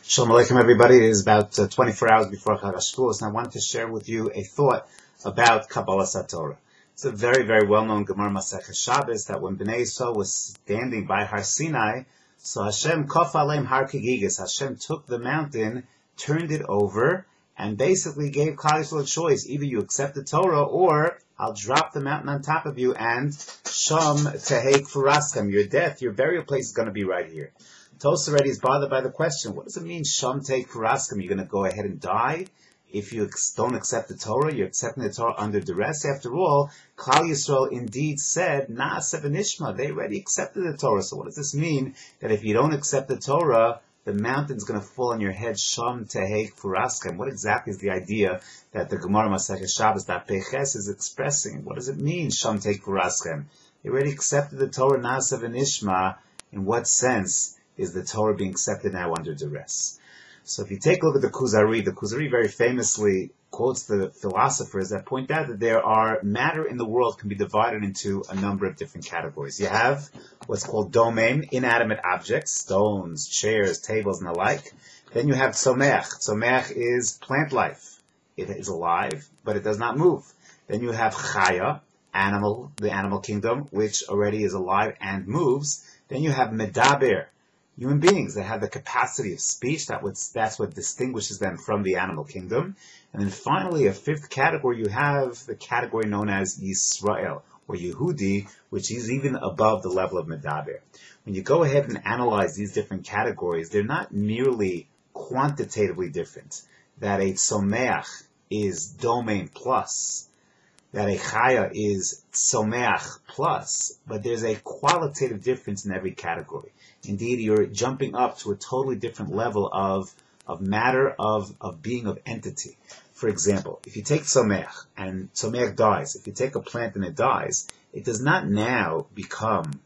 Shalom Aleichem, everybody. It is about 24 hours before Chag HaShavuos, and I wanted to share with you a thought about Kabbalah Satorah. It's a very, very well-known Gemara Masechah Shabbos that when Bnei Yisrael was standing by Har Sinai, so Hashem Kof Aleim Har Kegigis. Hashem took the mountain, turned it over, and basically gave Klal Yisrael a choice. Either you accept the Torah, or I'll drop the mountain on top of you, and Sham Tehek Furaskam, your death, your burial place is going to be right here. Tos already is bothered by the question, what does it mean, Sham Teik Furaskim? You're going to go ahead and die? If you don't accept the Torah, you're accepting the Torah under duress. After all, Klal Yisrael indeed said, Na'aseh v'nishma. They already accepted the Torah. So what does this mean? That if you don't accept the Torah, the mountain's going to fall on your head, Sham Teik Furaskim. What exactly is the idea that the Gemara Masechah Shabbos, that Peches, is expressing? What does it mean, Sham Teik Furaskim? They already accepted the Torah, Na'aseh v'nishma. In what sense is the Torah being accepted now under duress? So if you take a look at the Kuzari very famously quotes the philosophers that point out that matter in the world can be divided into a number of different categories. You have what's called domain, inanimate objects, stones, chairs, tables, and the like. Then you have tzomeach. Tzomeach is plant life. It is alive, but it does not move. Then you have chaya, animal, the animal kingdom, which already is alive and moves. Then you have medaber, human beings that have the capacity of speech. That's what distinguishes them from the animal kingdom. And then finally, a fifth category, you have the category known as Yisrael, or Yehudi, which is even above the level of Medaber. When you go ahead and analyze these different categories, they're not merely quantitatively different. That a Tzomeach is domain plus, that a Chaya is Tzomeach plus, but there's a qualitative difference in every category. Indeed, you're jumping up to a totally different level of matter, of being, of entity. For example, if you take Tzomeach, and Tzomeach dies, if you take a plant and it dies, it does not now become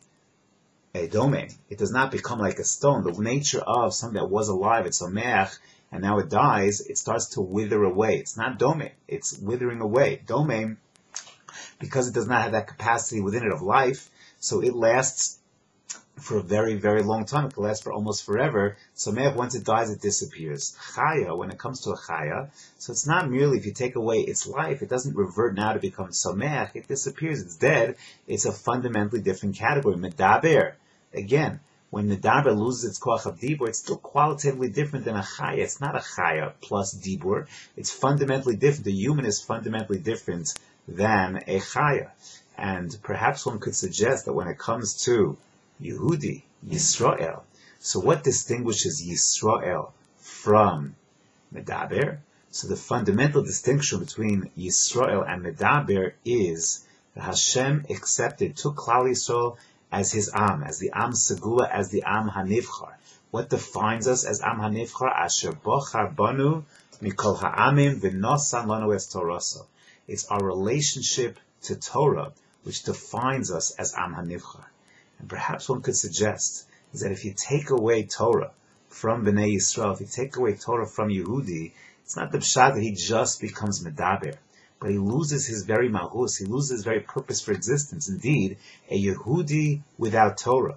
a domain. It does not become like a stone. The nature of something that was alive, it's Tzomeach, and now it dies, it starts to wither away. It's not domain, it's withering away. Domain, because it does not have that capacity within it of life, so it lasts for a very, very long time. It can last for almost forever. Tzomeach, once it dies, it disappears. Chaya, when it comes to a chaya, so it's not merely if you take away its life, it doesn't revert now to become tzomeach. It disappears. It's dead. It's a fundamentally different category. Medaber, again, when medaber loses its koach of dibur, it's still qualitatively different than a chaya. It's not a chaya plus dibur. It's fundamentally different. The human is fundamentally different than a chaya. And perhaps one could suggest that when it comes to Yehudi, Yisrael. So what distinguishes Yisrael from Medaber? So the fundamental distinction between Yisrael and Medaber is that Hashem took Klal Yisrael as his Am, as the Am Segula, as the Am Hanivchar. What defines us as Am Hanivchar? Asher bochar banu mikol ha'amim v'nosan lanu es Toraso. It's our relationship to Torah which defines us as Am Hanivchar. And perhaps one could suggest is that if you take away Torah from Bnei Yisrael, if you take away Torah from Yehudi, it's not the pshat that he just becomes Medaber, but he loses his very mahus, he loses his very purpose for existence. Indeed, a Yehudi without Torah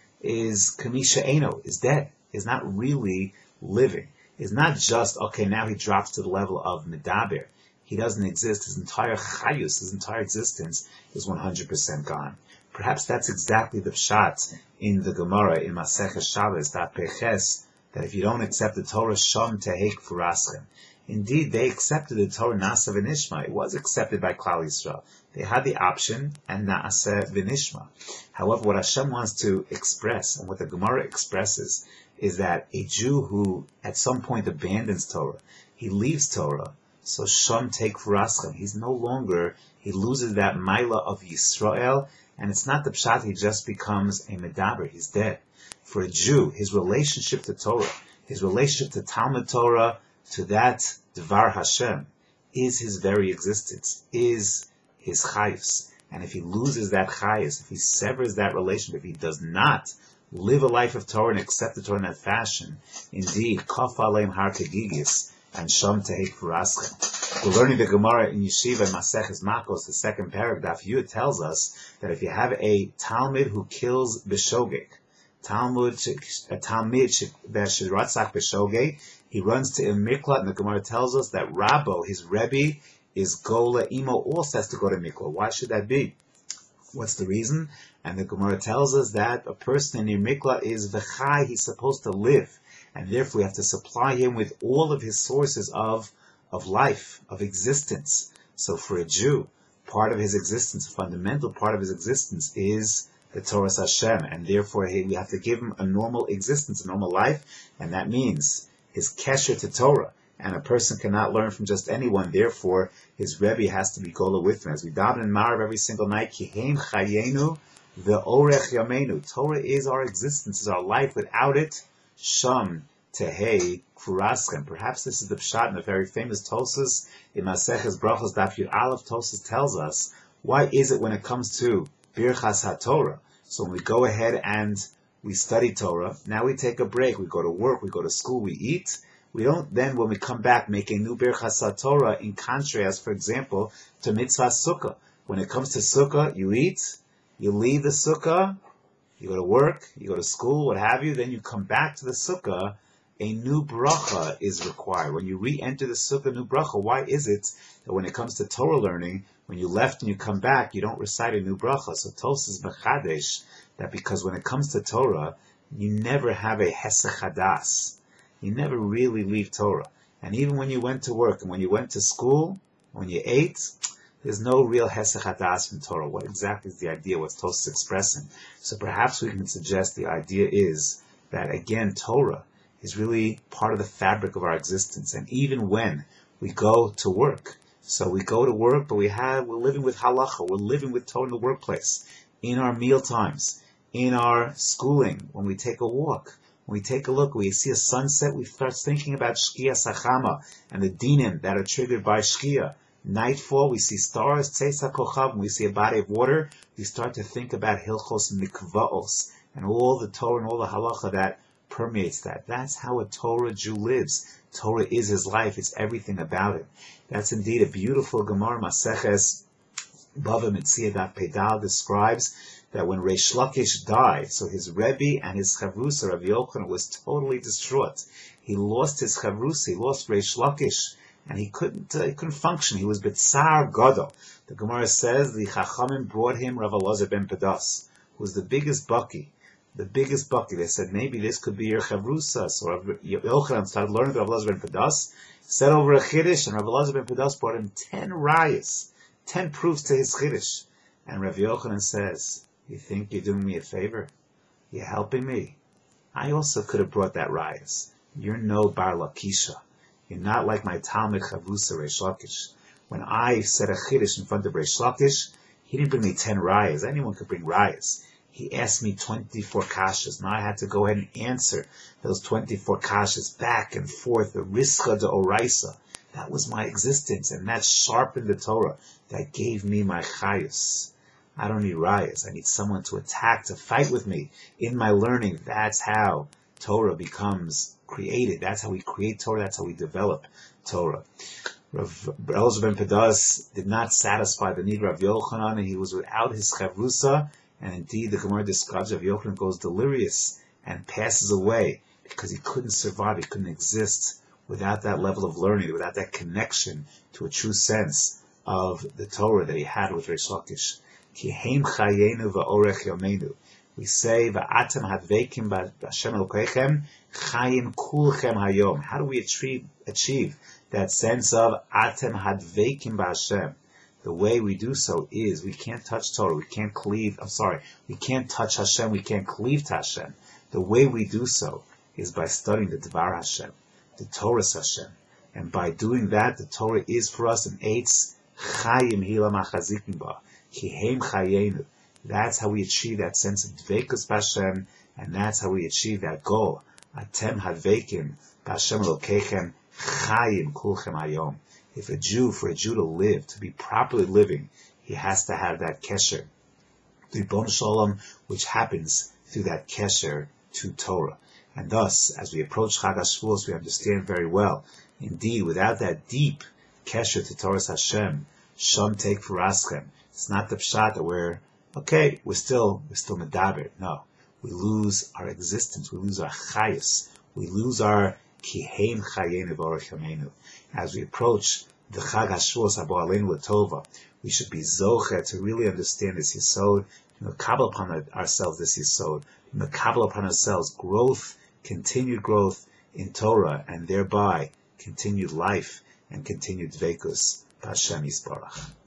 is Kamisha Eno, is dead, is not really living. Is not just, okay, now he drops to the level of Medaber. He doesn't exist. His entire chayus, his entire existence is 100% gone. Perhaps that's exactly the pshat in the Gemara, in Masechah Shabbos, that Peches, that if you don't accept the Torah, Sham Tehek Furaschem. Indeed, they accepted the Torah Na'aseh v'nishma. It was accepted by Klal Yisrael. They had the option, and Na'aseh v'nishma. However, what Hashem wants to express, and what the Gemara expresses, is that a Jew who at some point abandons Torah, he leaves Torah, so Sham Tehek Furaschem. He loses that Maila of Yisrael, and it's not the pshat he just becomes a medaber, he's dead. For a Jew, his relationship to Torah, his relationship to Talmud Torah, to that Dvar Hashem, is his very existence, is his chayus. And if he loses that chayus, if he severs that relationship, if he does not live a life of Torah and accept the Torah in that fashion, indeed, Kof Aleim Har Kegigis, and Sham Tehek Furaschem. We're learning the Gemara in Yeshiva and Maseches Makos, the second paragraph. Yud tells us that if you have a Talmud who kills B'shogeg, a Talmid that Shiratzach B'Shogeg, he runs to Miklat, and the Gemara tells us that Rabbo, his Rebbe, is Gola Imo, also has to go to Miklat. Why should that be? What's the reason? And the Gemara tells us that a person in Miklat is V'chai, he's supposed to live, and therefore we have to supply him with all of his sources of life, of existence. So for a Jew, part of his existence, a fundamental part of his existence is the Torah Hashem, and therefore we have to give him a normal existence, a normal life, and that means his kesher to Torah. And a person cannot learn from just anyone, therefore his Rebbe has to be Gola with him. As we daven in Marav every single night, Kihem Chayenu ve'orech Yamenu. Torah is our existence, is our life. Without it, Sham Tehei Kfuraschem. Perhaps this is the pshat in the very famous Tosas in Maseches Brachos Daf Yud Aleph. Tosas tells us, why is it when it comes to Birchas HaTorah, so when we go ahead and we study Torah, now we take a break, we go to work, we go to school, we eat, we don't then, when we come back, make a new Birchas HaTorah in contrast, for example, to Mitzvah Sukkah. When it comes to Sukkah, you eat, you leave the Sukkah, you go to work, you go to school, what have you, then you come back to the Sukkah, a new bracha is required. When you re-enter the Sukkah, new bracha, why is it that when it comes to Torah learning, when you left and you come back, you don't recite a new bracha? So Tosas Mechadesh, that because when it comes to Torah, you never have a Hesech Hadas. You never really leave Torah. And even when you went to work and when you went to school, when you ate, there's no real Hesech Hadas from Torah. What exactly is the idea? What's Tosas expressing? So perhaps we can suggest the idea is that, again, Torah is really part of the fabric of our existence. And even when we go to work, so we go to work, but we're living with halacha, we're living with Torah in the workplace, in our meal times, in our schooling, when we take a walk, when we take a look, we see a sunset, we start thinking about Shkia Sachama and the dinim that are triggered by Shkia. Nightfall, we see stars, Tzeisa Kochav, when we see a body of water, we start to think about Hilchos Mikvaos and all the Torah and all the halacha that permeates that. That's how a Torah Jew lives. Torah is his life. It's everything about it. That's indeed a beautiful Gemara. Maseches Bava Metzia Daf Pedal describes that when Reish Lakish died, so his Rebbe and his Chavrusa, Rav Yochanan, was totally distraught. He lost his Chavrusa, he lost Reish Lakish, and he couldn't function. He was B'tzar Gadol. The Gemara says the Chachamim brought him Rav Elazar ben Pedas, who was the biggest Baki. They said, maybe this could be your Chavrusa. So Rav Yochanan started learning Rav Elazar ben Pedas, said over a Chiddush, and Rav Elazar ben Pedas brought him 10 rayas, 10 proofs to his Chiddush. And Rav Yochanan says, you think you're doing me a favor? You're helping me? I also could have brought that rayas. You're no Bar Lakisha. You're not like my Talmud Chavrusa Reish Lakish. When I said a Chiddush in front of Reish Lakish, he didn't bring me 10 rayas. Anyone could bring rayas. He asked me 24 kashas. Now I had to go ahead and answer those 24 kashas back and forth, the Rischa de Oraisa. That was my existence, and that sharpened the Torah. That gave me my chayus. I don't need rayas. I need someone to attack, to fight with me in my learning. That's how Torah becomes created. That's how we create Torah. That's how we develop Torah. Rav Elazar ben Pedas did not satisfy the need of Rav Yochanan, and he was without his chavrusa. And indeed, the Gemara describes Rav Yochanan goes delirious and passes away because he couldn't survive. He couldn't exist without that level of learning, without that connection to a true sense of the Torah that he had with Reish Lakish. Kihem chayenu va'orech yomenu. We say, va'atem hadveikim b'Hashem Elokeichem chayim kulchem hayom. How do we achieve that sense of atem hadveikim b'Hashem? The way we do so is we can't touch Torah, we can't touch Hashem, we can't cleave to Hashem. The way we do so is by studying the Dvar Hashem, the Torah Hashem. And by doing that, the Torah is for us an eitz chayim hila machazikim ba. Kihem chayenu. That's how we achieve that sense of dveikus b'Hashem, and that's how we achieve that goal. Atem hadveikim b'Hashem Elokeichem chayim kulchem hayom. For a Jew to live, to be properly living, he has to have that kesher, the Ribono Shel Olam, which happens through that kesher to Torah. And thus, as we approach Chag HaShavuos, we understand very well, indeed, without that deep kesher to Torah Hashem, Sham Teik Furaschem, it's not the pshat that we're still medaber. No. we lose our existence, we lose our chayus, we lose our kihein chayenu v'orachamenu. As we approach the Chag HaShavuos Habo Aleinu L'Tova, we should be zocher to really understand this yesod, mekabel upon ourselves this yesod, mekabel upon ourselves growth, continued growth in Torah, and thereby continued life and continued dveikus b'Hashem Yisbarach.